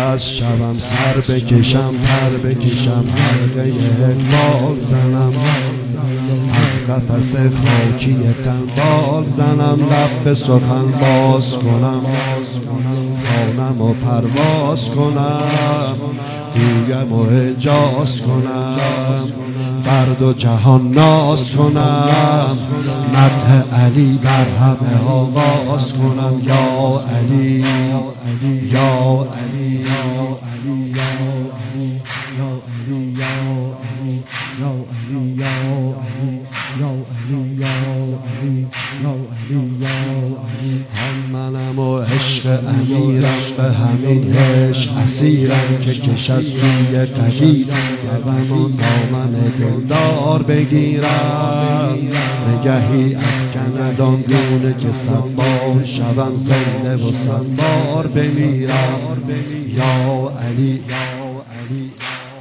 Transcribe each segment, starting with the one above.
از شبم سر بکشم پر بکشم حلقه اقبال زنم از قفس خاکی تن بال زنم لب به سخن باز کنم خانم و پرواز کنم گویم و اعجاز کنم بر دو جهان ناز کنم مدح علی بر همه آواز کنم یا علی یا علی یا علی یا علی یا علی یا علی یا علی یا علی یا علی یا علی یا علی یا علی یا علی هم منم و عشق امیرم به همین عشق اسیرم که کشد سوی قدیرم یبم دامن دلدار بگیرم نگهی افکند آن گونه که صبار شوم زنده و صبار بمیرم یا علی یا علی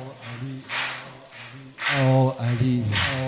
یا علی.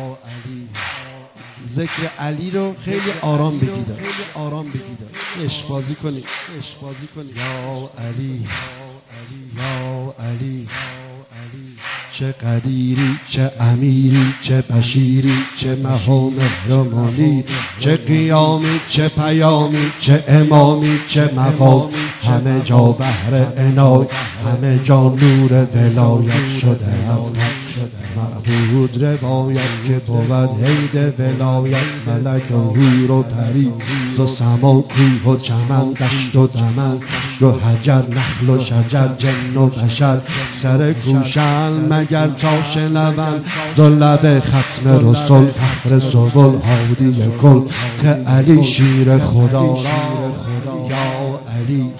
ذکر علی رو خیلی آرام بگید عشق بازی کنید یا علی یا علی چه قدیری چه امیری چه بشیری چه مهام رمانی چه قیامی چه پیامی چه امامی چه مقام همه جا بحر عنایت همه جا نور ولایت شده از معبود روایت که بود حید ولایت ملک و حور و پری و سما کوه و چمن دشت و دمن و حجر نخل و شجر جن و بشر سر کوشن مگر تا شنون دولت ختم رسول فخر سبل هادی کل ته علی شیر خدا یا علی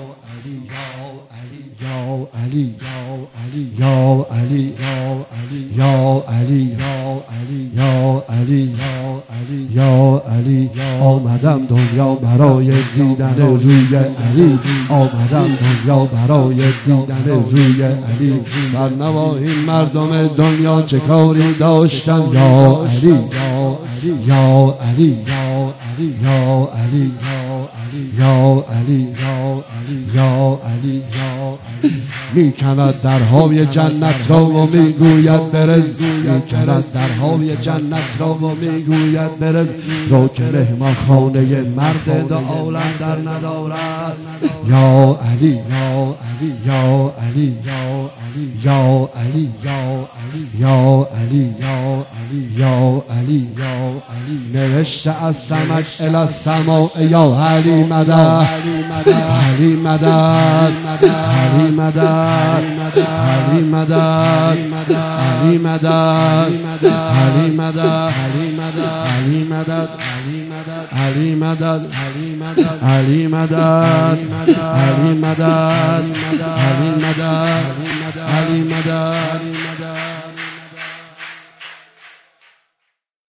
یا علی یا علی یا علی یا علی یا علی آمدم دنیا برای دیدن روی علی آمدم دنیا برای دیدن روی علی بر نواحی مردم دنیا چه کاری داشتم یا علی یا علی یا علی یا علی یا علی میکند درهای جنت را و میگوید برز میکند درهای جنت را و میگوید برز رو که مهمان خانه مرد دو عالم در ندارد یا علی یا علی یا علی یا علی یا علی یا علی نوشته از سمک الی السماء یا علی مدد علی مدد علی مدد علی مدد علی مدد علی مدد علی مدد علی مدد علی مدد علی مدد علی مدد علی مدد